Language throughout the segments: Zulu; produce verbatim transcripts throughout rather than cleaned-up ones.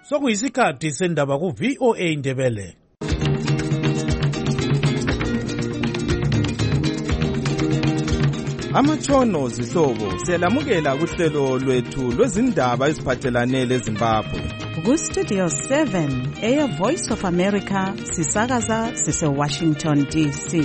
Sokuyisikhathi sendaba ku V O A Ndebele. Amatshono zihlobo siyalamukela kuhlelo lwethu lwezindaba eziphathelane leZimbabwe. Ku Studio seven, Air Voice of America, sisakaza sise Washington D C.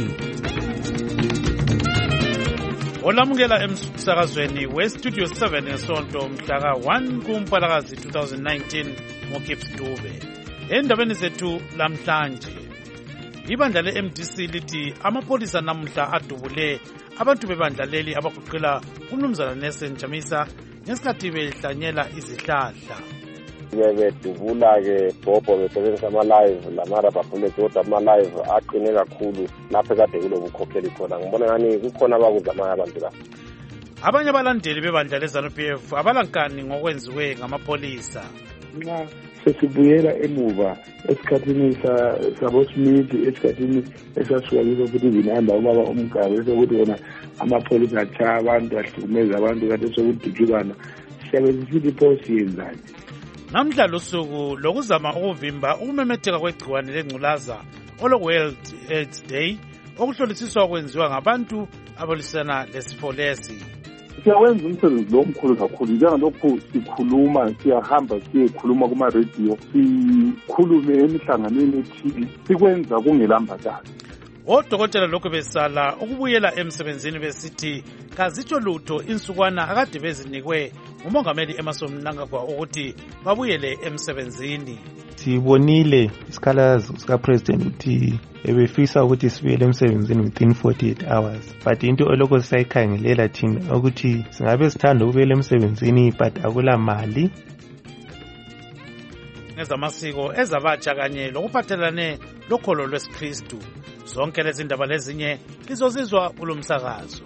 Olamukela emsakazweni we Studio seven ngesonto mhla one kuMpalakazi twenty nineteen ngoKips Dube. Endabeni zethu lamhlanje, ibandla le-M D C lithi amapolisa namuhla adubule abantu bebandla leli abagoqela uMnumzana Nelson Chamisa ngesikhathi behlanyela izihlahla. Bedubula-ke Bhobho besebenzisa ama-live lama-rubber bullets, kodwa ama-live aqine kakhulu lapho kade kulobukhokheli khona. Ngibona ngani kukhona abakuzamayo abantu la. Abanye abalandeli bebandla le-ZANU P F abalankani ngokwenziwe ngamapolisa. Nxa sesibuyela emuva esikhathini sabo-Smith, esikhathini esasuka kiso futhi zinahamba ubaba uMgabe, sokuthi wona amapholisa atshaya abantu, ahlukumeza abantu, kade sokudutshukana, siyabe sisithi pho siyenzani. Namhla lusuku lokuzama ukuvimba ukumemetheka kwegciwane lengculaza olo-World AIDS Day okuhlolisiswa kwenziwa ngabantu abalwisana lesifo lesi. Siyawenza umsebenzi lo mkhulu kakhulu, njengalokhu sikhuluma, siyahamba siyekhuluma kuma-radio, sikhulume emihlanganweni ethile, sikwenza kungelambazana. Odokotela lokhu besala ukubuyela emsebenzini besithi kazitsho lutho insukwana akade bezinikwe nguMongameli Emmerson Mnangagwa ukuthi babuyele emsebenzini. Sibonile isikhalazo sikaPresident ukuthi ebefisa ukuthi sibuyele emsebenzini within forty-eight hours, but into olokho sisayikhangelela thina ukuthi singabe sithanda ukubuyela emsebenzini but akula mali. Ezamasiko ezabatsha kanye lokuphathelane lokholo lwesikristu, zonke lezi ndaba lezinye lizozizwa kulo msakazo.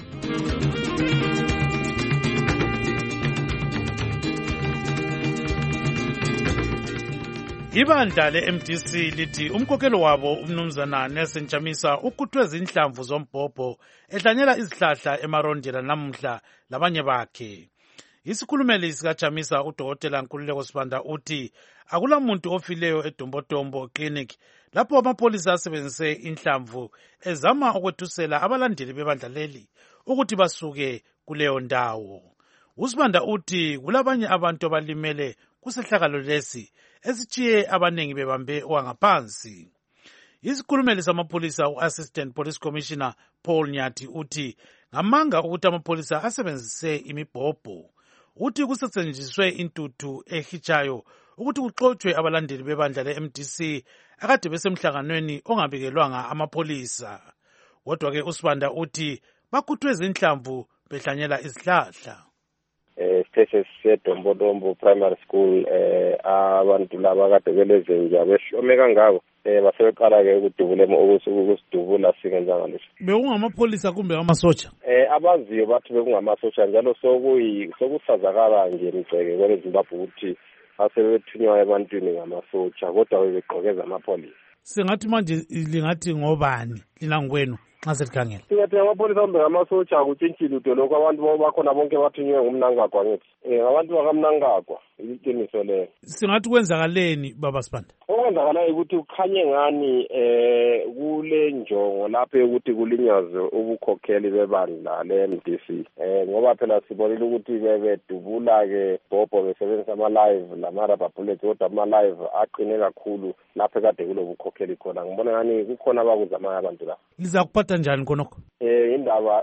Ibandla le-M D C lithi umkhokheli wabo uMnumzana Nelson Chamisa ukhuthwe zinhlamvu zombhobho ehlanyela izihlahla emarondela namuhla labanye bakhe. Isikhulumeli sikaChamisa uDokotela Nkululeko Sibanda uthi akulamuntu ofileyo eDombodombo Clinic lapho amapolisa asebenzise inhlamvu ezama ukwethusela abalandeli bebandla leli ukuthi basuke kuleyo ndawo. uSibanda uthi kulabanye abantu abalimele kusehlakalo lesi esitshiye abanengi bebambe wangaphansi. Isikhulumeli samapolisa u-Assistant Police Commissioner Paul Nyathi uthi ngamanga ukuthi amapolisa asebenzise imibhobho. Uthi kusetshenziswe intuthu ehitshayo ukuthi kuxotshwe abalandeli bebandla le-M D C akade besemhlanganweni ongabikelwanga amapolisa. Kodwa-ke uSibanda uthi bakhuthwe zinhlamvu behlanyela izihlahla. Eh sithe sisedombodombo primary school eh abantu laba kade belezenja behlome kangako eh basebeqala ke ukudubula ukusidubula singenza ngalesi. Bekungamapolisa kumbe amasotsha? Eh abaziyo bathi bekungamasotsha njalo sokuyi sokusazakala nje emgceke kwele Zimbabwe ukuthi asebethunywa ebantwini ngamasotsha kodwa bebegqokeza amapolisa. Singathi manje lingathi ngobani lina ngwenu nxa selikhangela? Singathi amapolisa kumbe ngamasotsha akutshintshile utho lokho abantu bakhona bonke bathunywe nguMnangagwa ngithi. Eh abantu bakaMnangagwa iqiniso leyo. Singathi kwenzakaleni baba Sibanda? Okwenzakalayo ukuthi ukhanye ngani eh kule njongo lapho ukuthi kulinyazwe ubukhokheli bebandla le-M D C. Eh ngoba phela sibonile ukuthi bebedubula ke Bhobho besebenzisa ama-live lama-rubber bullets, kodwa ama-live aqine kakhulu lapho kade kulobukhokheli khona. Ngibona ngani kukhona abakuzamayo abantu la. Lizakuphatha njani khonokho? Eh indaba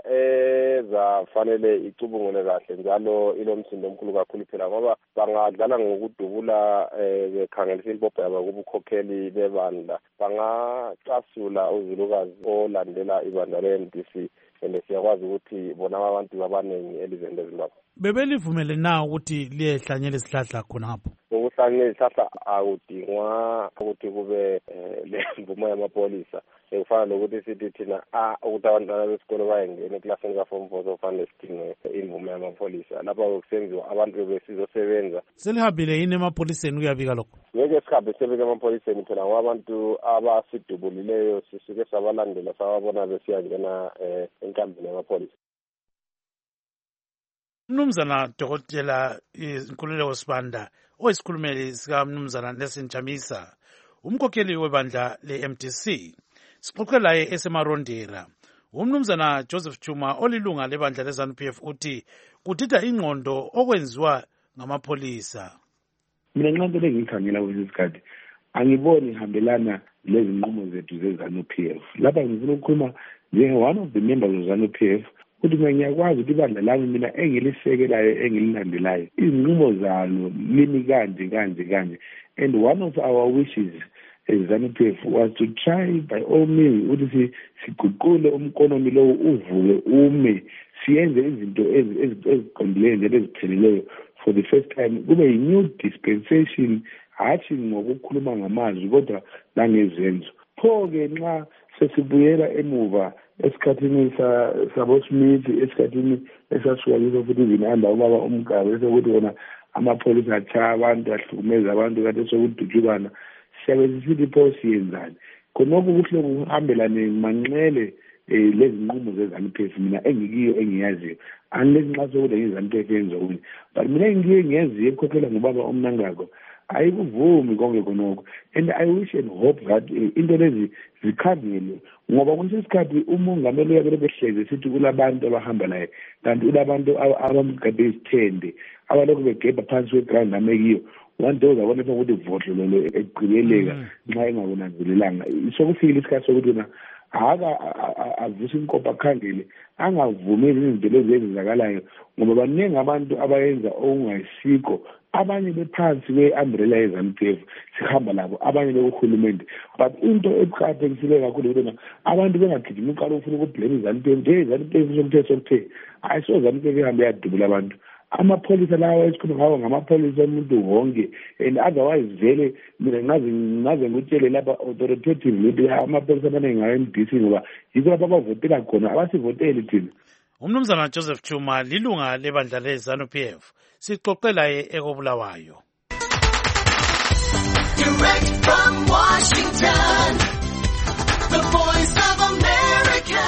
ezafanele icubungule kahle njalo ilomsindo omkhulu kakhulu phela ngoba bangadlala ngokudubula eh bekhangelisa impopho yabo kubukhokheli bebandla, bangacasula uzilukazi olandela ibandla le-M D C ende siyakwazi ukuthi bona abantu abaningi elizweni leZimbabwe. Bebelivumele na ukuthi liyehlanyela izihlahla khonapho? Ukuhlanyela izihlahla akudingwa ukuthi kube lemvumo yamapolisa. Ekufana nokuthi sithi thina a ukuthi abantwana besikole bayengena eklasini ka-form four sofanele sidinge imvumo yamapolisa. Lapha kusenziwa abantu besizosebenza. Selihambile yini emapoliseni kuyabika lokho? Ngeke sikhambe sibike emapoliseni phela ngoba abantu abasidubulileyo sisuke sabalandela sababona besiyangena enkambini yamapolisa. Mnumzana Dokotela Nkululeko Sibanda oyisikhulumeli sika Mnumzana Nelson Chamisa, umkhokheli webandla le-M D C. Sixoxe laye esemarondera. Umnumzana Joseph Chuma olilunga lebandla le-ZANU P F uthi kudida ingqondo okwenziwa ngamapholisa. Mina nqanto lengikhangela kulesi sikhathi angiboni ihambelana lezi nqumo zethu ze-ZANU P F. Lapha ngifuna ukukhuluma njenge-one of the members of ZANU P F ukuthi ngiyakwazi ukuthi ibandla lami mina engilisekelayo engililandelayo izinqumo zalo limi kanje kanje kanje, and one of our wishes as ZANU P F was to try by all means ukuthi siguqule umkonomi lowo uvuke ume siyenze izinto eziqondileyo njalo ezipheleleyo for the first time kube yi-new dispensation, hathi ngokukhuluma ngamazwi kodwa langezenzo. Pho-ke nxa sesibuyela emuva esikhathini sabo-Smith, esikhathini esasuka kiso futhi izinhamba ubaba uMgabe sokuthi wona amapholisa atshaya abantu ahlukumeza abantu kade sokudutshukana, siyabe sisithi pho siyenzani. Khonokho kuhle kuhambelane manxele um lezi nqumo ze-ZANU P F mina engikiyo engiyaziyo unless nxa sokuthi nge-ZANU P F yenza okunye, but mina engikiyo engiyaziyo ekukhokhela ngubaba uMnangagwa ayikuvumi konke khonokho, and I wish and hope that into lezi zikhangele ngoba kwesinye isikhathi umongameli uyabele behleze sithi kulabantu abahamba laye kanti kulabantu abamgade izithende abalokhu begebha phansi kweground amekiyo one day uzabona ukuthi vodlololo eqhubeleka nxa engakunanzelelanga. Sokufikile isikhathi sokuthi na aka avuse inkopa akhangele angavumeli izinto lezi ezenzakalayo ngoba baningi abantu abayenza okungayisiko, abanye bephansi kwe-umbrella ye-ZANU P F sihamba labo, abanye bekuhulumende. But into eqakathekile kakhulu ukuthi abantu bengagijima uqala ufuna ukublame i-ZANU P F nje i-ZANU P F somthetho sokuthe ayiso ZANU P F ihambe yadubula abantu. Amapholisa lawa esikhuluma ngawo ngamapholisa omuntu wonke, and otherwise vele mina ngaze ngaze ngutshele lapha authoritative ukuthi amapholisa amaningi ngayo-M D C ngoba yikho lapho abavotela khona, abasivoteli thina. Umnumzana Joseph Chuma lilunga lebandla le-ZANU P F sixoxela ye ekobulawayo. Direct from Washington, the voice of America,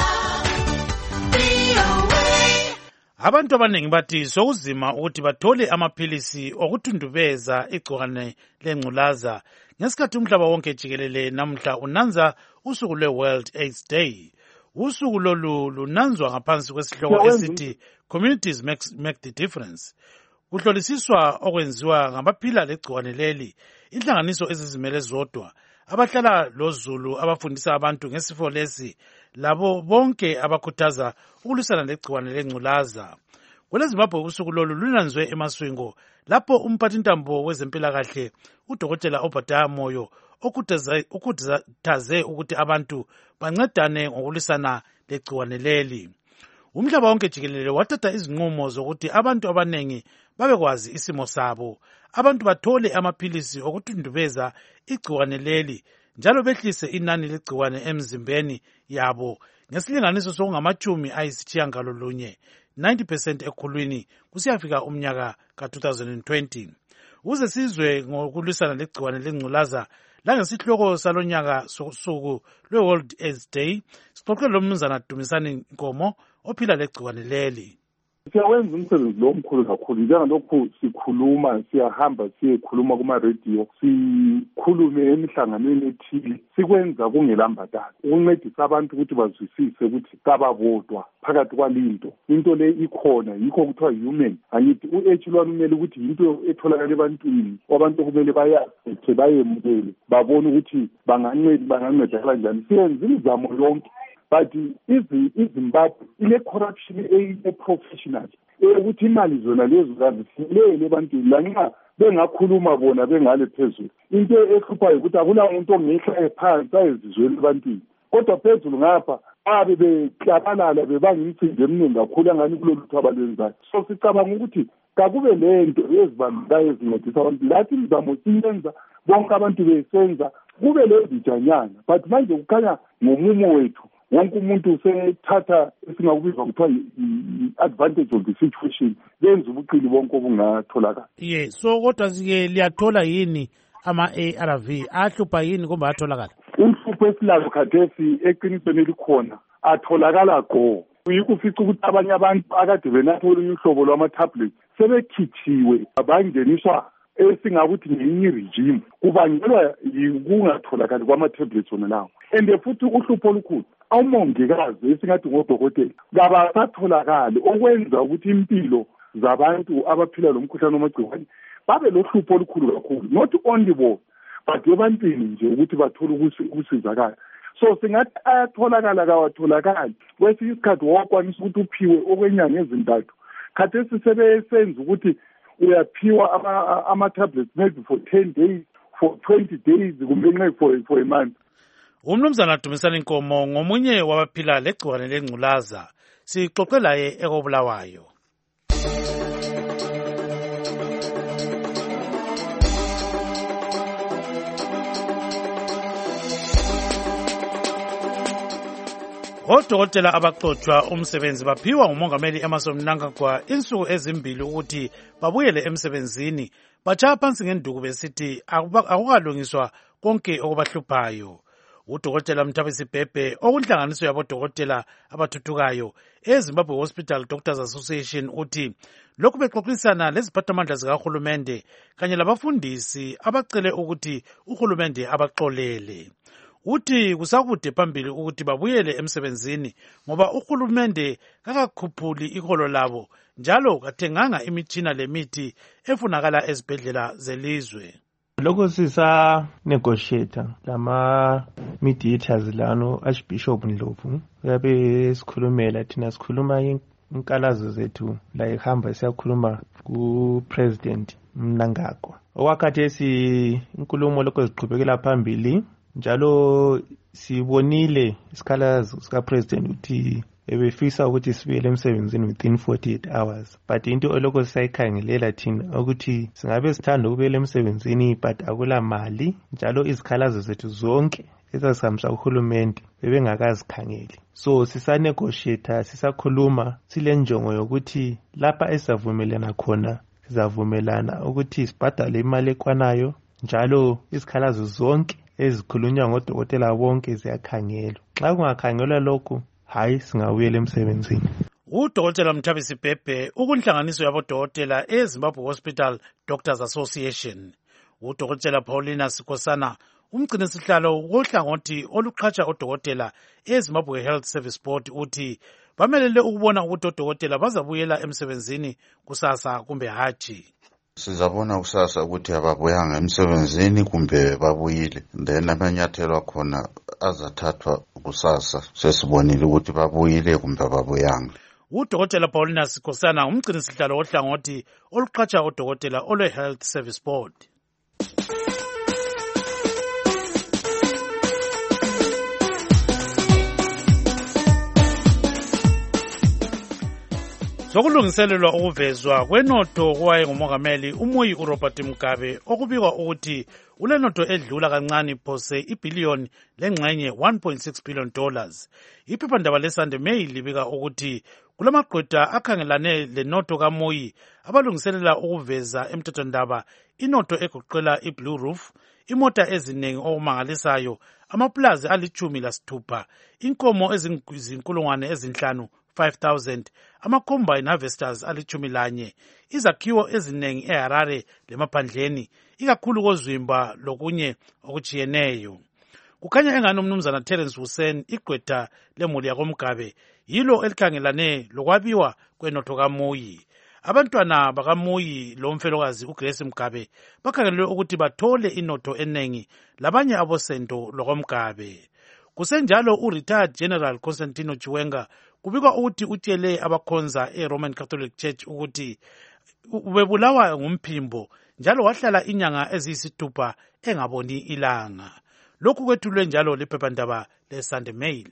V O A. Abantu abaningi bathi sokuzima ukuthi bathole amaphilisi okuthundubeza igcikwane lengculaza ngesikhathi umhlaba wonke jikelele namhla unanza usuku lwe-World AIDS Day. Usuku lolu lunanzwa ngaphansi kwesihloko esithi Communities make, make the difference. Kuhlolisiswa okwenziwa ngabaphila legcikwane leli, inhlanganiso ezizimele zodwa, abahlala lozulu abafundisa abantu ngesifo lesi, labo bonke abakhuthaza ukulwisana legcikwane lengculaza. KweleZimbabwe usuku lolu lunanzwe eMaswingo lapho umphathintambo wezempilakahle uDokotela Obadiah Moyo okukhuthaze ukuthi abantu bancedane ngokulwisana legcikwane leli. Umhlaba wonke jikelele wathatha izinqumo zokuthi abantu abanengi babekwazi isimo sabo, abantu bathole amaphilisi okuthundubeza igcikwane leli njalo behlise inani legcikwane emzimbeni yabo ngesilinganiso sokungamachumi ayisitshiyangalolunye ninety percent ekhulwini kusiyafika umnyaka ka-two thousand twenty. Uze sizwe ngokulwisana legcikwane lengculaza langesihloko salonyaka sosuku lwe-World AIDS Day, sixoxe lomnumzana Dumisani Nkomo ophila legcikwane leli. Siyawenza umsebenzi lo mkhulu kakhulu njengalokhu sikhuluma, siyahamba siyekhuluma kuma-radio, sikhulume emihlanganweni ethile, sikwenza kungelambadalo ukuncedisa abantu ukuthi bazwisise ukuthi kababodwa phakathi kwalinto, into le ikhona, yikho kuthiwa human. Angithi u-H lwana kumele ukuthi yinto etholakala ebantwini, abantu kumele bayazi bayemukele babone ukuthi bangancedakala njani. Siyenza imizamo yonke, but iZimbabwe ile-corruption e-professional ukuthi imali zona lezo kazifinyelele ebantwini lanxa bengakhuluma bona bengale phezulu. Into ehluphayo ukuthi akula muntu ongehla phansi ayezizwela ebantwini, kodwa phezulu ngapha abe beklabalala bebanga imicimbi eminingi kakhulu angani kulolu lutho abalwenzayo. So sicabanga ukuthi kakube lento ezibambekayo ezincedisa abantu, lathi imizamo siyenza bonke abantu besenza kube lezijanyana, but manje kukhanya ngomumo wethu wonke umuntu usethatha esingakubizwa kuthiwa i-advantage of the situation, benza ubuqili bonke obungatholakala. Ye, so kodwa sike liyathola yini ama-A R V ahlupha yini kumbe atholakala? Umhlupho esilalo khathesi eqinisweni elikhona atholakala go, uyikufica ukuthi abanye abantu akade benatha olunye uhlobo lwama-tablets sebekhithiwe bangeniswa esingakuthi ngenye regime kubangelwa yikungatholakali kwama-tablets wona lawo. And futhi uhlupho olukhulu awumongikazi esingathi ngodokotela kabasatholakali okwenza ukuthi impilo zabantu abaphila lo mkhuhlane wamagciwane babe lohlupho olukhulu kakhulu, not only bo but ebantwini nje ukuthi bathole ukusizakala. So singathi ayatholakala kawatholakali kwesinye isikhathi wakwanisa ukuthi uphiwe okwenyanga ezintathu, khathesi sebesenza ukuthi uyaphiwa ama-tablets maybe for ten days, for twenty days, kumbe for, for a month. Umnumzana Dumisani Nkomo ngomunye wabaphila legciwane lengculaza, sixoxe laye ekobulawayo. Odokotela abaxotshwa umsebenzi baphiwa ngumongameli Emmerson Mnangagwa insuku ezimbili ukuthi babuyele emsebenzini, batshaya phansi ngenduku besithi akukalungiswa konke okubahluphayo. Udokotela Mthabisi Bhebhe okunhlanganiso yabodokotela abathuthukayo eZimbabwe Hospital Doctors Association uthi lokhu bexoxisana leziphathamandla zikahulumende kanye labafundisi abacele ukuthi uhulumende abaxolele. Uthi kusakude phambili ukuthi babuyele emsebenzini ngoba uhulumende kakakhuphuli iholo labo njalo kathenganga imitshina lemithi efunakala ezibhedlela zelizwe. Lokho sisa negotiate lama mediators lano Archbishop Ndlovu yabe sikhulumela thina sikhuluma inkalazo zethu la ihamba siyakhuluma ku President Mnangagwa. Okwakhathesi inkulumo lokho ziqhubekela phambili njalo sibonile isikhalazo sika President uthi ebefisa ukuthi sibuyele emsebenzini within forty-eight hours, but into oloko sisayikhangelela thina ukuthi singabe sithanda ukubuyela emsebenzini but akula mali, njalo izikhalazo zethu zonke ezazihamsa uhulumende bebengakazikhangeli. So sisanegotiate, sisakhuluma sile njongo yokuthi lapha esizavumelana khona sizavumelana ukuthi sibhadale imali ekwanayo, njalo izikhalazo zonke ezikhulunywa ngodokotela bonke ziyakhangelwa. Xa kungakhangelwa lokho, hayi singabuyela emsebenzini. Udokotela Mthabisi Bhebhe ukunhlanganiso yabodokotela eZimbabwe Hospital Doctors Association. Udokotela Paulina Sikosana umgcinisihlalo wohlangothi oluqhatsha odokotela eZimbabwe Health Service Board uthi bamelele ukubona ukuthi odokotela bazabuyela emsebenzini kusasa kumbe haji. Sizabona kusasa ukuthi ababuyanga emsebenzini kumbe babuyile, then amanyathelo akhona azathathwa kusasa sesibonile ukuthi babuyile kumbe babuyanga. Udokotela Paulina Sikosana umgcinisihlalo wohlangothi oluqhatsha odokotela olwe Health Service Board. Sokulungiselelwa ukuvezwa kwenotho kwaye ngumongameli uMuyi uRobert Mugabe okubikwa ukuthi ulenotho edlula kancane phose ibillion lengxenye one point six billion dollars. Iphephandaba leSunday Mail libika ukuthi kulamaqhwetha akhangelane lenotho kaMuyi abalungiselela ukuveza emthethwandaba inotho egoqela iBlue Roof, imota eziningi okumangalisayo, amaplazi alichumi lasithupha, inkomo ezinkulungwane ezinhlanu five thousand, ama-combine harvesters alichumi lanye, izakhiwo eziningi eHarare lemaphandleni, ikakhulu kozwimba lokunye okuchiyeneyo. Kukhanya engani umnumzana Terence Hussein igqwetha lemuli yakoMgabe yilo elikhangelane lokwabiwa kwenotho kaMuyi. Abantwana bakaMuyi lo mfelokazi uGrace Mugabe bakhangelwe ukuthi bathole inotho enengi labanye abosendo lokoMgabe. Kusenjalo u-retired General Constantino Chiwenga kubikwa ukuthi utshele abakhonza e-Roman Catholic Church ukuthi ubebulawa ngumphimbo njalo wahlala inyanga eziyisithupha engaboni ilanga. Lokhu kwethulwe njalo liphephandaba leSunday Mail.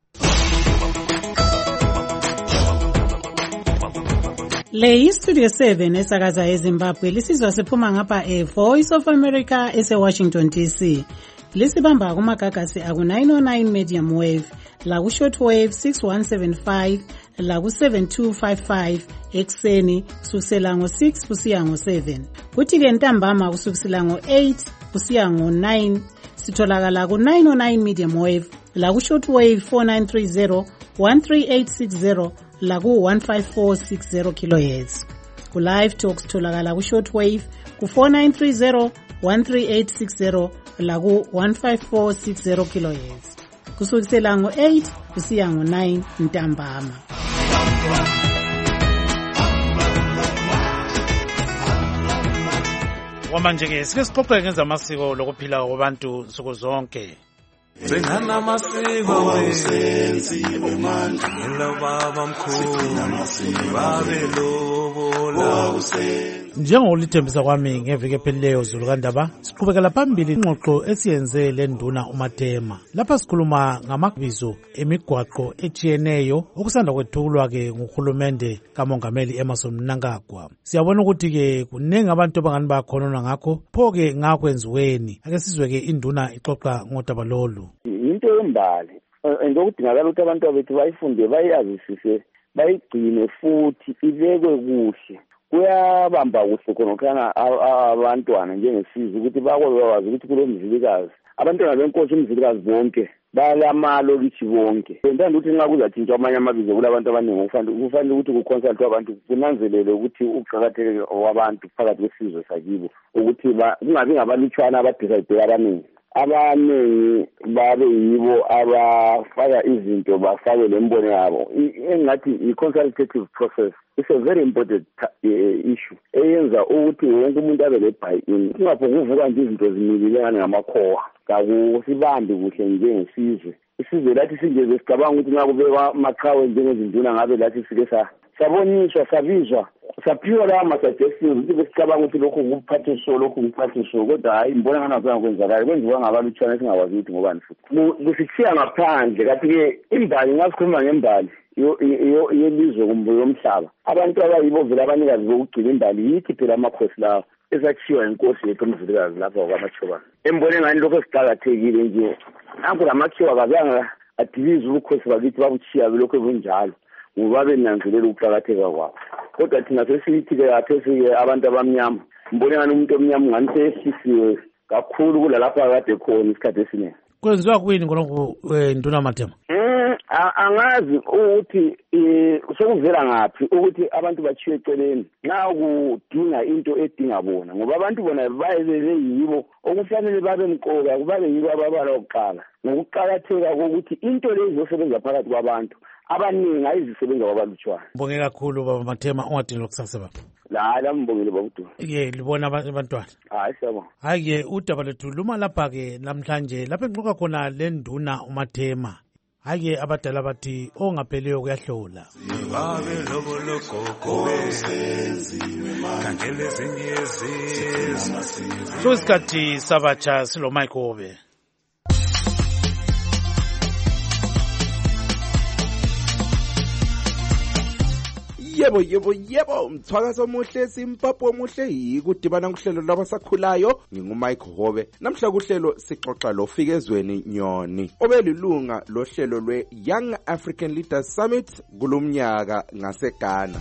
Le iStudio seven esakaza eZimbabwe lisizwa siphuma ngapha e-Voice of America ese-Washington D C. Lisibamba kumagagasi aku nine oh nine medium wave, la ku short wave six one seven five, la ku seven two five five ekseni kusukela ngo six kusiya ngo seven. Kuthi ke ntambama kusukela ngo eight kusiya ngo nine sitholakala ku nine oh nine medium wave, la ku short wave four nine three zero one three eight six zero la ku one five four six zero kilohertz. Ku live talks tholakala ku shortwave ku four nine three zero one three eight six zero la ku one five four six zero kilohertz. Kusukisela ngo eight kusiya ngo nine ntambama. Wamanje ke sike sixoxe ngenza amasiko lokuphila kwabantu nsuku zonke. Sengana masiko wasenziwe manje ngelo baba mkhulu namasiko babe lobola usenzi. Njengolithembisa kwami ngeveke phelileyo Zulu kaNdaba siqhubekela phambili ingxoxo esiyenze lenduna uMathema. Lapha sikhuluma ngamabizo emigwaqo etshiyeneyo okusanda kwethulwa ke nguhulumende kaMongameli Emmerson Mnangagwa. Siyabona ukuthi ke kuningi abantu abangani bakhonona ngakho pho ke ngakwenziweni. Ake sizwe ke induna ixoxa ngodaba lolu. Into embali engokudingakala ukuthi abantu abethu bayifunde bayazisise bayigcine futhi ibekwe kuhle. Kuyabamba kuhle khona abantwana njengesizwe ukuthi bakwazi bawazi ukuthi kulo mzilikazi abantwana benkosi umzilikazi bonke balamalo kithi bonke. Ngithanda ukuthi nxa kuzathintsha amanye amabizo kulabantu abaningi kufanele kufanele ukuthi kuconsult abantu kunanzelele ukuthi uqhakatheke wabantu phakathi kwesizwe sakibo ukuthi kungabi ngabalutshwana abadecide abaningi. Abaningi babe yibo abafaka izinto bafake lembono yabo. Engathi i-consultative process is a very important uh, issue eyenza ukuthi wonke umuntu abe le-buy-in. Kungapho kuvuka nje izinto zimilile ngani ngamakhowa kakusibambi kuhle njengesizwe. Isizwe lathi sinjeze sicabanga ukuthi nxa kubekwa amaqhawe njengezinduna ngabe lathi sike saboniswa sabizwa saphiwa lawa ma-suggestions ukuthi besicabanga ukuthi lokhu kuphathiswa lokhu kuphathiswa kodwa hayi mbona nganakwanga kwenzakala kwenziwa ngabalutshwana esingakwazi ukuthi ngobani futhi kusithiya ngaphandle. Kanti-ke imbali ngasikhuluma ngembali yelizwe kumbe yomhlaba abantu abayibo vele abanikazi bokugcina imbali yithi phela amakhosi lawa esakhiwa inkosi yethu umzilikazi lapha kwaMachobane. Embone ngani lokho siqakathekile nje nanku lamakhiwa kazange adibize ubukhosi bakithi babuchiya lokho bunjalo ngoba benanzelela ukuqakatheka kwabo. Kodwa thina sesithi-ke aphesike abantu abamnyama mbone ngani umuntu omnyama ngani sehlisiwe kakhulu kulalapha kade khona isikhathi esiningi. Kwenziwa kwini ngonokho nduna Mathema? Angazi ukuthi sokuvela ngaphi ukuthi abantu bachiwe eceleni nxa kudinga into edinga bona ngoba abantu bona bayelele yibo okufanele babe mqoka kubabe yibo ababala okuqala ngokuqakatheka kokuthi into lezi izosebenza phakathi kwabantu abaningi ayizisebenza kwabalutshwana. Mbonge kakhulu baba Mathema ungadini lokusasa baba. La la mbongile babudu. Ke libona abantwana. Hayi siyabona. Hayi ke udaba lethu luma lapha ke namhlanje lapha engixoxa khona lenduna uMathema. Hayi abadala bathi ongapheliyo kuyahlola. Babe lobo lokoko senziwe manje lezinye izizwe. So isikhathi sabatsha silo Mike Obe. Yebo yebo yebo mthwakazo omuhle simpapho omuhle yikudibana kuhlelo labasakhulayo ngingumike Hobe. Namhla kuhlelo sixoxa lo Fikezweni Nyoni obelilunga lohlelo lwe Young African Leaders Summit kulomnyaka ngaseGhana.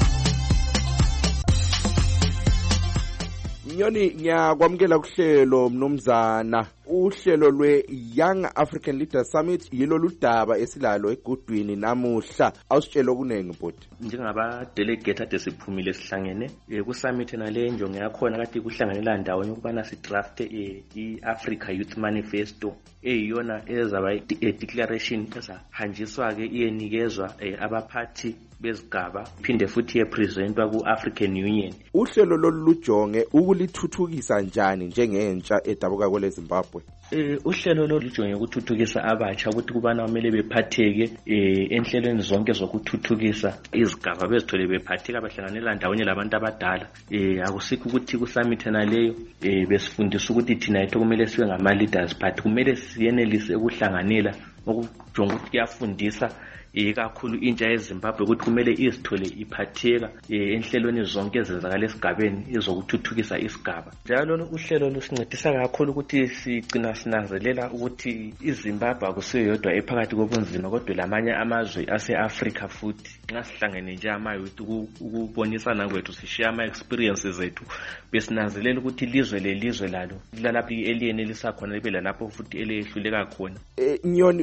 Nyoni ngiyakwamukela kuhlelo mnumzana. Uhlelo lwe Young African Leaders Summit yilo ludaba esilalo egudwini namuhla awusitshela okunengi bodi. Njengaba delegate ade siphumile esihlangene ku summit nale njongo yakhona kade kuhlanganela ndawo ukubana si draft i Africa Youth Manifesto eyiyona ezaba i declaration ezahanjiswa ke iyenikezwa abaphathi bezigaba phinde futhi yepresentwa ku African Union. Uhlelo lolu lujonge ukulithuthukisa njani njengentsha edabuka kwele Zimbabwe? Eh uhlelo lolu lujonge ukuthuthukisa abatsha ukuthi kubana kumele bephatheke eh enhlelweni zonke zokuthuthukisa izigaba bezithole bephatheka bahlanganela ndawonye labantu abadala. Eh akusikho ukuthi ku summit naleyo eh besifundisa ukuthi thina yethu kumele sibe ngama leaders but kumele siyenelise ukuhlanganela ukujonga ukuthi kuyafundisa ikakhulu intsha yeZimbabwe ukuthi kumele izithole iphatheka enhlelweni zonke ezenzakala esigabeni ezokuthuthukisa isigaba. Njalo uhlelo lusincedisa kakhulu ukuthi sigcina sinanzelela ukuthi iZimbabwe akusiyo yodwa ephakathi kobunzima kodwa lamanye amazwe ase-Africa futhi nxa sihlangene nje ama-youth ukubonisana kwethu sishiya ama-experiences zethu besinanzelela ukuthi ilizwe lelizwe lalo lalapho eliyenelisa khona libe lalapho futhi elehluleka khona. Nyoni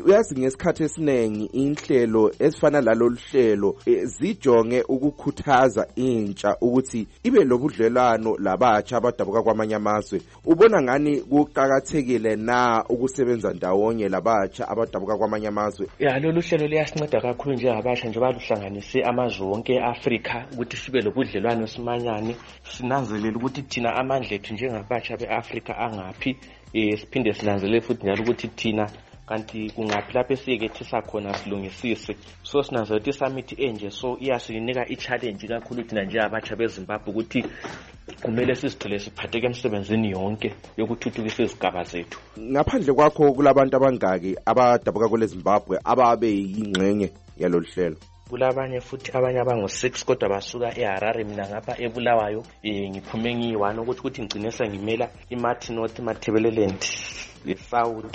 uyazi ngesikhathi esiningi inhlelo ezifana lalolu hlelo e, zijonge ukukhuthaza intsha ukuthi ibe lobudlelwano labatsha abadabuka kwamanye amazwe. Ubona ngani kuqhakathekile na ukusebenza ndawonye labatsha abadabuka kwamanye amazwe? Ya lolu hlelo liyasinceda kakhulu njengabasha nje baluhlanganise amazwe wonke eAfrika ukuthi sibe lobudlelwano simanyane, sinanzelela ukuthi thina amandla ethu njengabatsha beAfrika angaphi, eh siphinde sinanzelela futhi njalo ukuthi thina kanti kungaphi lapho esiyekethisa khona silungisise. So sinanzelela ukuthi summit enje so iyasinika i-challenge kakhulu thina njengabatsha beZimbabwe ukuthi kumele sizithole siphatheke emsebenzini yonke yokuthuthukisa izigaba zethu. Ngaphandle kwakho kulabantu abangaki abadabuka kule Zimbabwe ababe yingxenye yalolu hlelo? Kulabanye futhi abanye abango six kodwa basuka eHarare, mina ngapha eBulawayo eh ngiphume ngiyi-one ukuthi ukuthi ngigcinesa ngimela iMartin North, Matabeleland, leSouth,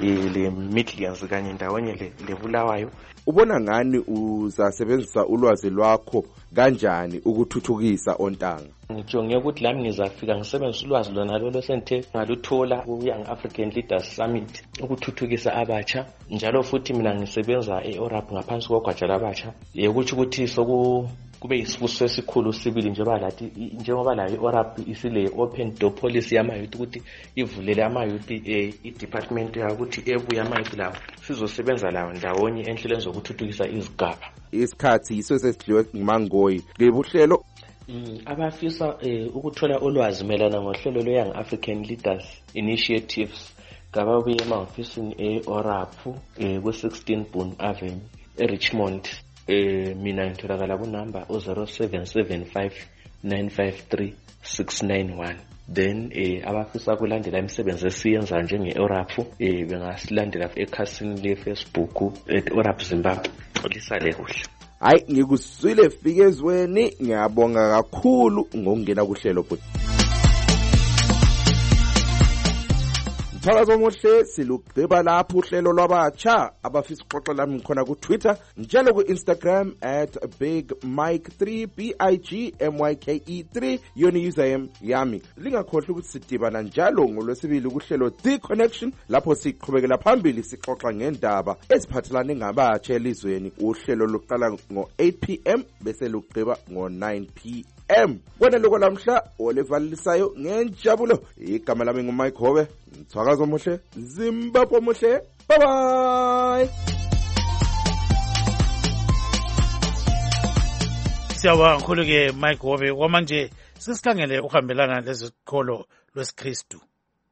le Midlands kanye ndawonye le Bulawayo. Ubona ngani uzasebenzisa ulwazi lwakho kanjani ukuthuthukisa ontanga? Ngijonge ukuthi lami ngizafika ngisebenzisa ulwazi lona lolo senthe ngaluthola ku-Young African Leaders Summit ukuthuthukisa abatsha, njalo futhi mina ngisebenza e-Orap ngaphansi kogwaja labatsha ukuthi ukuthi soku kube yisibuso esikhulu sibili njengoba lathi njengoba la i-Orap isile open door policy yamayouth ukuthi ivulele amayouth i-department yakuthi ebuya amayouth lawo sizosebenza lawo ndawonye enhlelweni zokuthuthukisa izigaba. Isikhathi iso sesidliwe nguMangoyi ngebuhlelo abafisa ukuthola ulwazi melana ngohlelo lwe-Young African Leaders Initiatives ngababuye emahofisini e-Orap ku-sixteen Boone Avenue eRichmond. Eh mina ngitholakala ku number zero seven seven five nine five three six nine one. Then eh abafisa kulandela imisebenzi esiyenza njenge-Orap eh bengasilandela ekhasini le-Facebook at Orap Zimbabwe. Lisale kuhle. Hayi ngikuzwile Fikezweni, ngiyabonga kakhulu ngokungena kuhlelo futhi. Mthakazo omuhle silugqiba lapho uhlelo lwabatsha abafisa uxoxa lami khona ku Twitter njalo ku Instagram at big mike three b i g m y k e three yona username yami. Lingakhohlwa ukuthi sidibana njalo ngolwesibili kuhlelo The Connection lapho siqhubekela phambili sixoxa ngendaba eziphathelane ngabatsha elizweni. Uhlelo luqala ngo eight p m bese lugqiba ngo nine p m. Wena lokho lamhla olevalisayo ngenjabulo. Igama lami nguMike Hobe. Mthakazo omuhle, Zimbabwe omuhle. Bye bye. Siyabonga kakhulu ke Mike Hobe. Kwamanje sisikhangele ukuhambelana lezikolo lwesiKristu.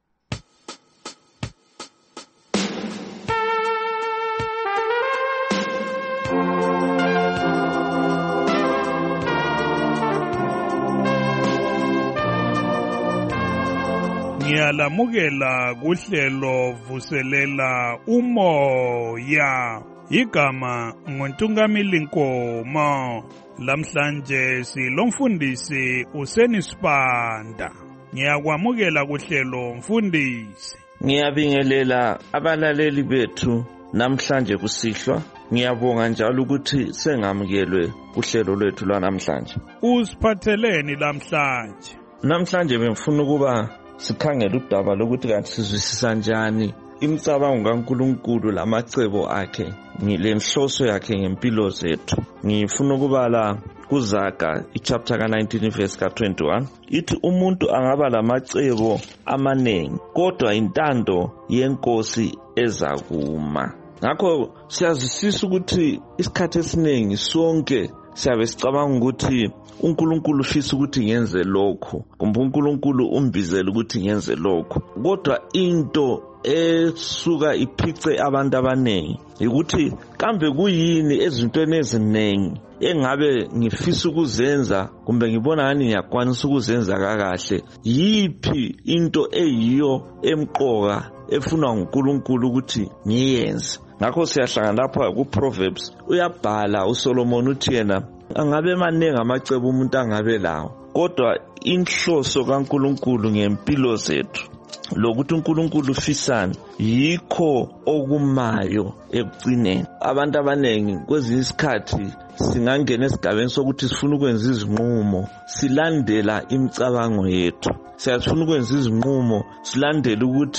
Ngiyalamukela kuhlelo vuselela umoya. Igama ngontungamili Nkomo. Lamhlanje silomfundisi uSenisibanda. Ngiyakwamukela kuhlelo mfundisi. Ngiyabingelela abalaleli bethu namhlanje kusihlwa. Ngiyabonga njalo ukuthi sengamukelwe kuhlelo lwethu lwanamhlanje. Usiphatheleni lamhlanje? Namhlanje bengifuna ukuba sikhangela udaba lokuthi kanti sizwisisa njani imicabango kaNkulunkulu lamacebo akhe ngilenhloso yakhe ngempilo zethu. Ngifuna ukubala kuZaga ichapter ka nineteen verse ka twenty-one ithi umuntu angaba lamacebo amanengi kodwa intando yenkosi ezakuma. Ngakho siyazisisa ukuthi isikhathi esiningi sonke siyabe sicabanga ukuthi uNkulunkulu ufisa ukuthi ngenze lokho kumbe uNkulunkulu umbizela ukuthi ngenze lokho, kodwa into esuka iphice abantu abanengi ukuthi kambe kuyini ezintweni eziningi engabe ngifisa ukuzenza kumbe ngibona ngani ngiyakwanisa ukuzenza kakahle, yiphi into eyiyo emqoka efuna uNkulunkulu ukuthi ngiyenze. Ngakho siyahlangana lapha ku-Proverbs uyabhala uSolomon uthi yena angabe maningi amacebo umuntu angabe lawo, kodwa inhloso kaNkulunkulu ngempilo zethu lokuthi uNkulunkulu ufisani yikho okumayo ekugcineni. Abantu abanengi kwezinye isikhathi singangena esigabeni sokuthi sifuna ukwenza izinqumo silandela imicabango yethu, siyafuna ukwenza izinqumo silandela ukuthi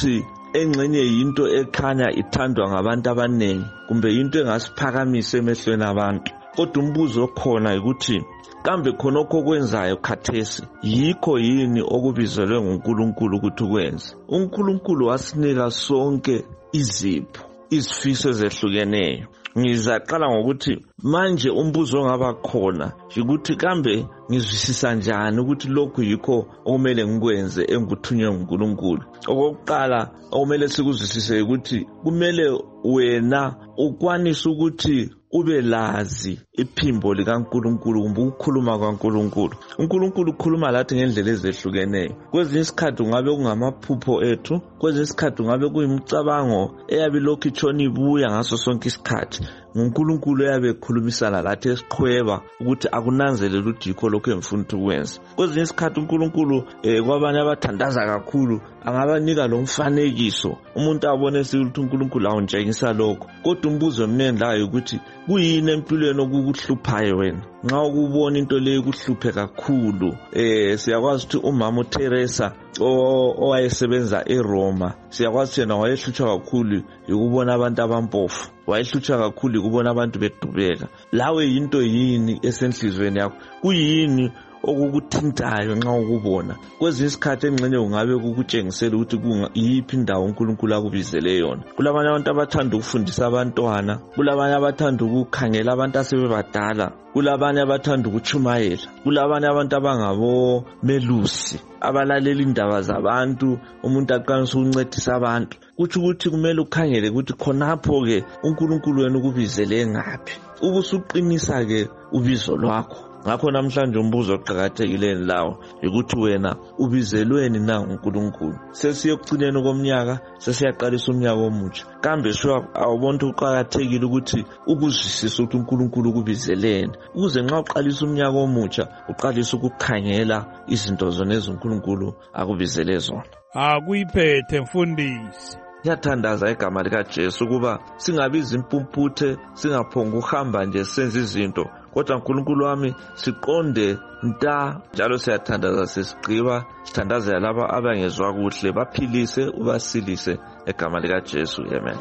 engxenye yinto ekhanya ithandwa ngabantu abaningi kumbe into engasiphakamisa emehlweni abantu. Kodwa umbuzo okhona ukuthi kambe khonokho kwenzayo khathesi yikho yini okubizelwe nguNkulunkulu ukuthi kwenze? uNkulunkulu wasinika sonke izipho, izifiso ezehlukeneyo. Ngizaqala ngokuthi manje umbuzo ongaba khona ukuthi kambe ngizwisisa njani ukuthi lokhu yikho okumele ngikwenze engikuthunywe nguNkulunkulu. Okokuqala okumele sikuzwisise ukuthi kumele wena ukwanise ukuthi ube lazi iphimbo likaNkulunkulu kumbe ukukhuluma kaNkulunkulu. uNkulunkulu ukhuluma lathi ngendlela ezehlukeneyo. Kwezinye isikhathi kungabe kungamaphupho ethu, kwezinye isikhathi kungabe kuyimicabango eyabe lokhu itshona ibuya ngaso sonke isikhathi. uNkulunkulu uyabe ekhulumisana lathi esiqhweba ukuthi akunanzelele ukuthi yikho lokho emfuna ukwenza. Kwezinye isikhathi uNkulunkulu eh kwabanye abathandaza kakhulu angabanika lo mfanekiso umuntu abone ukuthi uNkulunkulu awuntshengisa lokho. Kodwa umbuzo omnene la ukuthi kuyini empilweni okukuhluphayo wena? Nxa ukubona into leyo kuhluphe kakhulu, eh siyakwazi ukuthi umama uTeresa owayesebenza eRoma, siyakwazi yena wayehlutshwa kakhulu ukubona abantu abampofu, wayehlutshwa kakhulu ukubona abantu bedubeka. Lawe yinto yini esenhlizweni yakho? Kuyini okukuthintayo nxa ukubona? Kwezinye isikhathi engxenye ungabe kukutshengisela ukuthi kuyiphi indawo uNkulunkulu akubizele yona. Kulabanye abantu abathanda ukufundisa abantwana, kulabanye abathanda ukukhangela abantu asebebadala, kulabanye abathanda ukuchumayela, kulabanye abantu abangabo melusi abalalela indaba zabantu, umuntu aqanisa ukuncedisa abantu. Kuthi ukuthi kumele ukhangele ukuthi khonapho ke uNkulunkulu wena ukubizele ngaphi, ubusuqinisa ke ubizo lwakho. Ngakho namhlanje umbuzo oqhakathekileyo lawo ukuthi wena ubizelweni na uNkulunkulu. Sesiyokugcineni komnyaka, sesiyaqalisa umnyaka omutsha. Kambe sho awubona uqhakathekile ukuthi ukuzwisisa ukuthi uNkulunkulu ukubizeleni, ukuze nxa uqalisa umnyaka omutsha uqalisa ukukhangela izinto zona eziNkulunkulu akubizele zona. Akuyiphethe mfundisi. Ngiyathandaza igama likaJesu kuba singabiza impumputhe, singaphonga uhamba nje senze izinto, kodwa uNkulunkulu wami siqonde nta. Njalo siyathandaza sesigqiba sithandazela laba abangezwa kuhle, baphilise ubasilise egama likaJesu. Amen.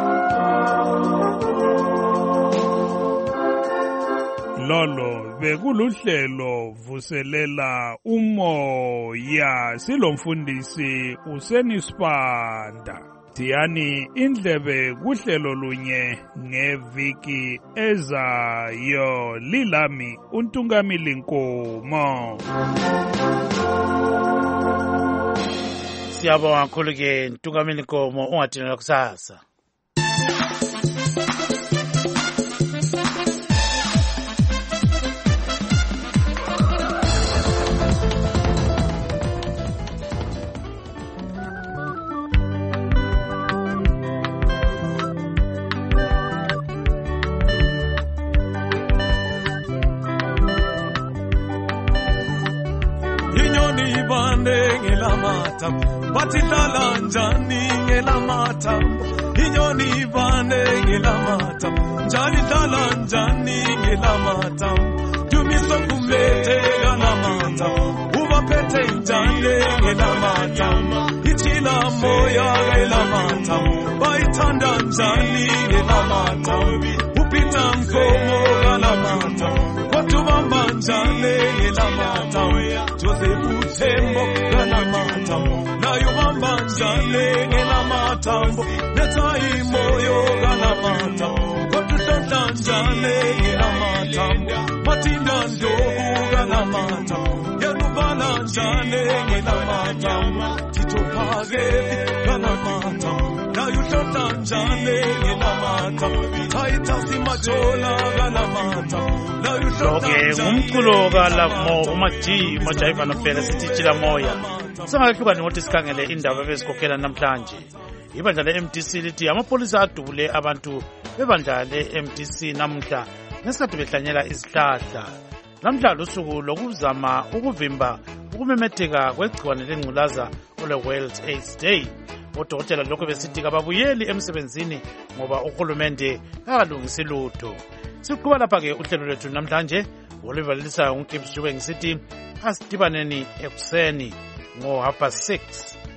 Lolo bekuluhlelo vuselela umoya, silomfundisi uSenisipanda. Diyani indlebe kuhlelo lunye ngeviki ezayo. Lilami uNtungamili Nkomo. Siyabonga kakhulu ke Ntungamili Nkomo, ungadinela kusasa. Bathi dlala njani ngelamathambo, inyoni bane ngelamathambo, njani dlala njani ngelamathambo, dumiso kumlethe ngelamathambo, ubaphethe njani ngelamathambo, ichila moya ngelamathambo, bayithanda njani ngelamathambo, upita Nkomo ngelamathambo, kwatubamba njani ngelamathambo, Joseph Tembo ngelamathambo, Nayubamba njale ngelamathambo, Netai moyo ngelamathambo, Kotutonda njale ngelamathambo, Matinda ndobu ngelamathambo, Yerubala njale ngelamathambo, Tito Pageli ngelamathambo, Nayutonda njale ngelamathambo, Taitasi machola ngelamathambo, Loke ngumculo kaLavo uMaji Majayiva nophela sithi tshila moya. Singakhlukani ngokuthi sikhangele indaba ebezikhokhela namhlanje. Ibandla le-M D C lithi amapolisa adubule abantu bebandla le-M D C namhla ngesikhathi behlanyela izihlahla. Namhla lusuku lokuzama ukuvimba ukumemetheka kwegciwane lengculaza ole-World AIDS Day. Odokotela lokho besithi kababuyeli emsebenzini ngoba uhulumende akalungisi lutho. Siqhuba lapha-ke uhlelo lwethu namhlanje oluvalisayo nguGibbs Jube ngisithi asidibaneni ekuseni ngo half past six.